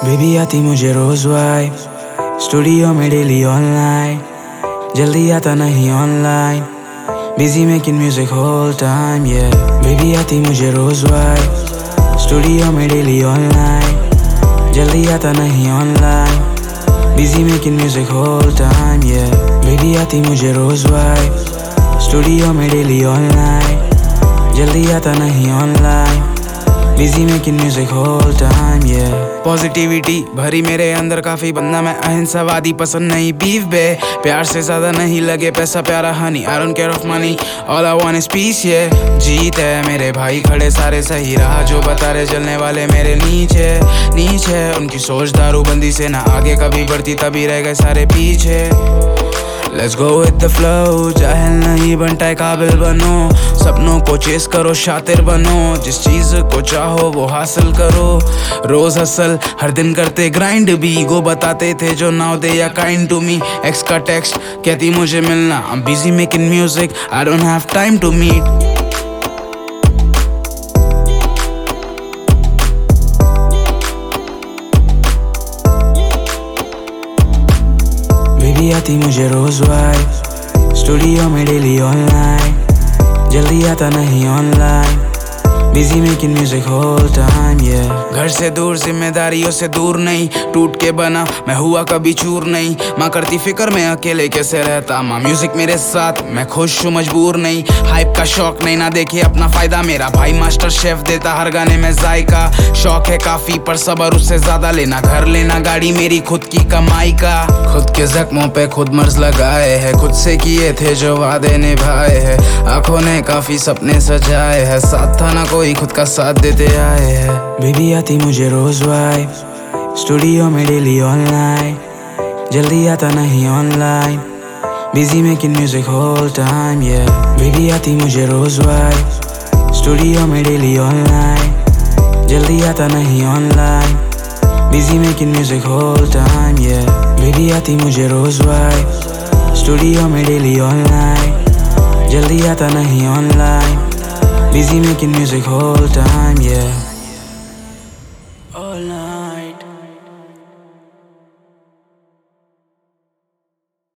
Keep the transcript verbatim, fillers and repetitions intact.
Baby आती मुझे रोज वाइब, स्टूडियो में डेली ऑनलाइन, जल्दी आता नहीं online, busy making music whole time ये। बेबी आती मुझे रोज वाइब, स्टूडियो में डेली ऑनलाइन, जल्दी आता नहीं online, busy making music whole time ये। बेबी आती मुझे रोज वाइब, स्टूडियो में डेली ऑनलाइन, जल्दी आता नहीं online, busy making music whole time ये। पॉजिटिविटी भरी मेरे अंदर काफी, बंदा मैं अहिंसावादी, पसंद नहीं बीफ बे, प्यार से ज्यादा नहीं लगे पैसा प्यारा honey, I don't care of money, all I want is peace ये। जीत है मेरे भाई खड़े सारे सही, रहा जो बता रहे चलने वाले मेरे नीचे नीचे, उनकी सोच दारूबंदी से ना आगे कभी बढ़ती, तभी रह गए सारे पीछे। Let's go with the flow, जाहिल नहीं बनता काबिल बनो, सपनों को चेस करो शातिर बनो, जिस चीज को चाहो वो हासिल करो, रोज हसल हर दिन करते ग्राइंड भी, गो बताते थे जो now they're kind to me. Ex का टेक्स्ट कहती मुझे मिलना, I'm busy making music, I don't have time to meet। Baby आती मुझे रोज वाइब, स्टूडियो में डेली ऑनलाइन, जल्दी आता नहीं online, busy making music whole time ये। घर से दूर जिम्मेदारियों से दूर नहीं, टूट के बना मैं हुआ कभी चूर नहीं, माँ करती फिक्र में अकेले कैसे रहता, माँ म्यूजिक मेरे साथ मैं खुश हूँ मजबूर नहीं, हाइप का शौक नहीं ना देखे अपना फायदा, मेरा भाई मास्टर शेफ देता हर गाने में जायका, शौक है काफी पर सबर उससे ज्यादा लेना, घर लेना गाड़ी मेरी खुद की कमाई का, खुद के जख्मों पे खुद मर्ज लगाए है, खुद से किए थे जो वादे निभाए है, आंखों ने काफी सपने सजाए है, साथ था ना कोई खुद का साथ देते आए है। बेबी आती मुझे रोज वाइब, स्टूडियो में डेली ऑनलाइन, जल्दी आता नहीं online, busy making music whole time ये। बेबी आती मुझे रोज वाइब, स्टूडियो में डेली ऑनलाइन, जल्दी आता नहीं online, busy making music whole time ये। बेबी आती मुझे रोज वाइब, स्टूडियो में डेली ऑनलाइन, जल्दी आता नहीं online, busy making music whole time, yeah।